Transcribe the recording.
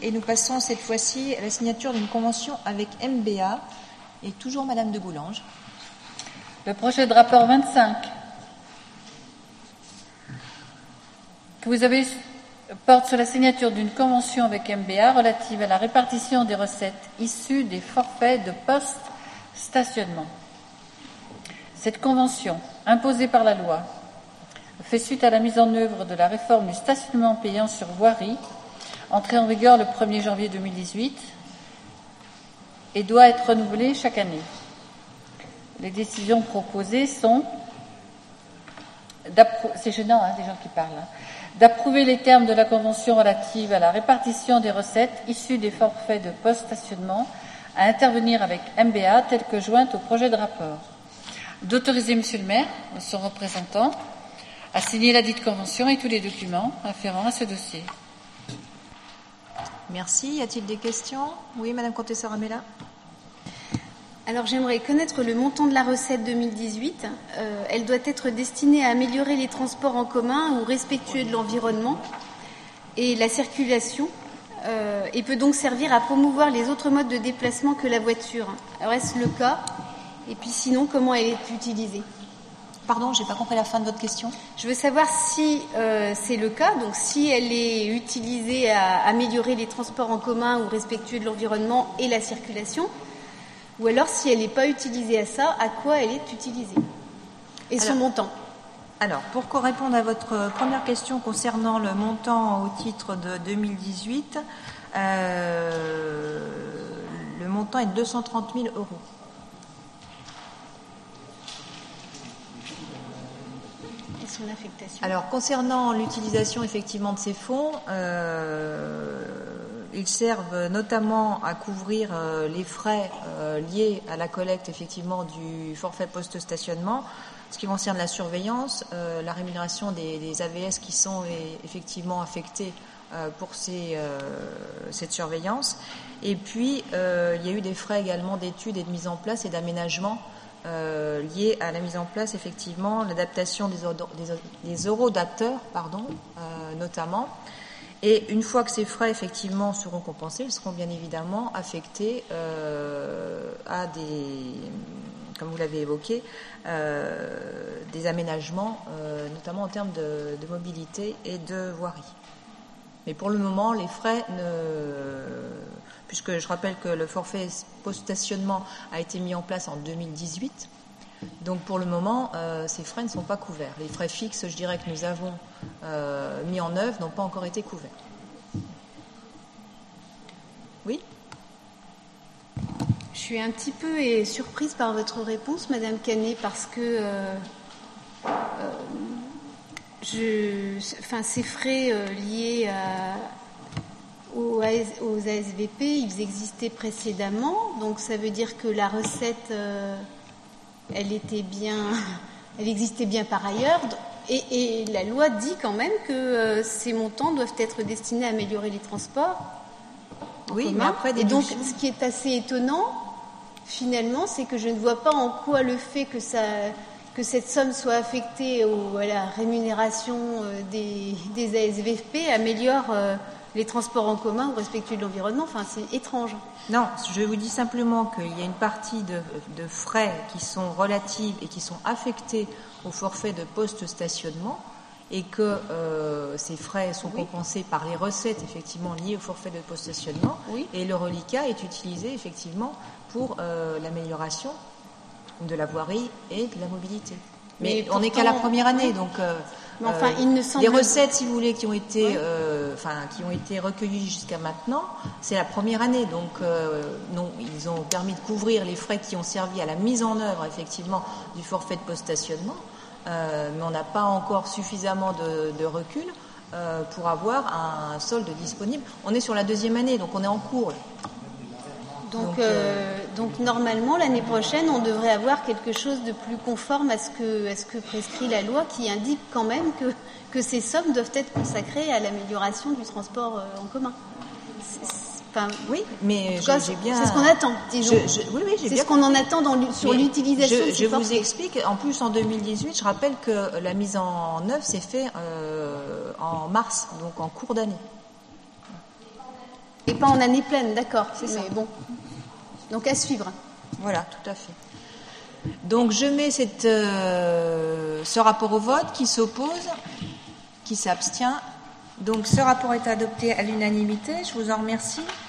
Et nous passons cette fois-ci à la signature d'une convention avec MBA et toujours Madame de Boulange. Le projet de rapport 25 que vous avez porte sur la signature d'une convention avec MBA relative à la répartition des recettes issues des forfaits de post-stationnement. Cette convention, imposée par la loi, fait suite à la mise en œuvre de la réforme du stationnement payant sur voirie, entrée en vigueur le 1er janvier 2018, et doit être renouvelée chaque année. Les décisions proposées sont, c'est gênant, des gens qui parlent, d'approuver les termes de la convention relative à la répartition des recettes issues des forfaits de post-stationnement à intervenir avec MBA telle que jointe au projet de rapport, d'autoriser Monsieur le maire, son représentant, à signer la dite convention et tous les documents afférents à ce dossier. Merci. Y a-t-il des questions? Oui, Madame Contessa Ramella. Alors j'aimerais connaître le montant de la recette 2018. Elle doit être destinée à améliorer les transports en commun ou respectueux de l'environnement et la circulation et peut donc servir à promouvoir les autres modes de déplacement que la voiture. Alors est-ce le cas? Et puis sinon, comment elle est utilisée? Pardon, j'ai pas compris la fin de votre question. Je veux savoir si c'est le cas, donc si elle est utilisée à améliorer les transports en commun ou respectueux de l'environnement et la circulation, ou alors si elle n'est pas utilisée à ça, à quoi elle est utilisée? Et son montant? Alors, pour répondre à votre première question concernant le montant au titre de 2018, le montant est de 230 000 €. Son affectation. Alors, concernant l'utilisation effectivement de ces fonds, ils servent notamment à couvrir les frais liés à la collecte effectivement du forfait post-stationnement, ce qui concerne la surveillance, la rémunération des AVS qui sont effectivement affectés pour cette surveillance. Et puis, il y a eu des frais également d'études et de mise en place et d'aménagement liés à la mise en place, effectivement, l'adaptation des horodateurs, notamment. Et une fois que ces frais, effectivement, seront compensés, ils seront bien évidemment affectés à comme vous l'avez évoqué, des aménagements, notamment en termes de mobilité et de voirie. Mais pour le moment, les frais puisque je rappelle que le forfait post-stationnement a été mis en place en 2018. Donc pour le moment, ces frais ne sont pas couverts. Les frais fixes, je dirais, que nous avons mis en œuvre n'ont pas encore été couverts. Oui ? Je suis un petit peu surprise par votre réponse, Madame Canet, parce que ces frais liés aux ASVP, ils existaient précédemment, donc ça veut dire que la recette, elle existait bien par ailleurs, et la loi dit quand même que ces montants doivent être destinés à améliorer les transports en commun. Mais après, et donc, ce qui est assez étonnant, finalement, c'est que je ne vois pas en quoi le fait que cette somme soit affectée à la rémunération des ASVP améliore les transports en commun ou respectueux de l'environnement. Enfin, c'est étrange. Non, je vous dis simplement qu'il y a une partie de frais qui sont relatives et qui sont affectés au forfait de post-stationnement et que ces frais sont compensés par les recettes effectivement liées au forfait de post-stationnement et le reliquat est utilisé effectivement pour l'amélioration de la voirie et de la mobilité. Mais on n'est qu'à la première année, donc il me semble... les recettes, si vous voulez, qui ont été recueillies jusqu'à maintenant, c'est la première année. Donc, non, ils ont permis de couvrir les frais qui ont servi à la mise en œuvre, effectivement, du forfait de post-stationnement. Mais on n'a pas encore suffisamment de recul pour avoir un solde disponible. On est sur la deuxième année, donc on est en cours. Donc normalement, l'année prochaine, on devrait avoir quelque chose de plus conforme à ce que prescrit la loi, qui indique quand même que ces sommes doivent être consacrées à l'amélioration du transport en commun. Oui, mais j'ai bien... C'est ce qu'on attend, disons. C'est ce qu'on en attend sur l'utilisation de ces forfaits. Je vous explique. En plus, en 2018, je rappelle que la mise en œuvre s'est faite en mars, donc en cours d'année. Et pas en année pleine, d'accord. C'est ça. Mais bon. Donc à suivre. Voilà, tout à fait. Donc je mets ce rapport au vote. Qui s'oppose, qui s'abstient. Donc ce rapport est adopté à l'unanimité. Je vous en remercie.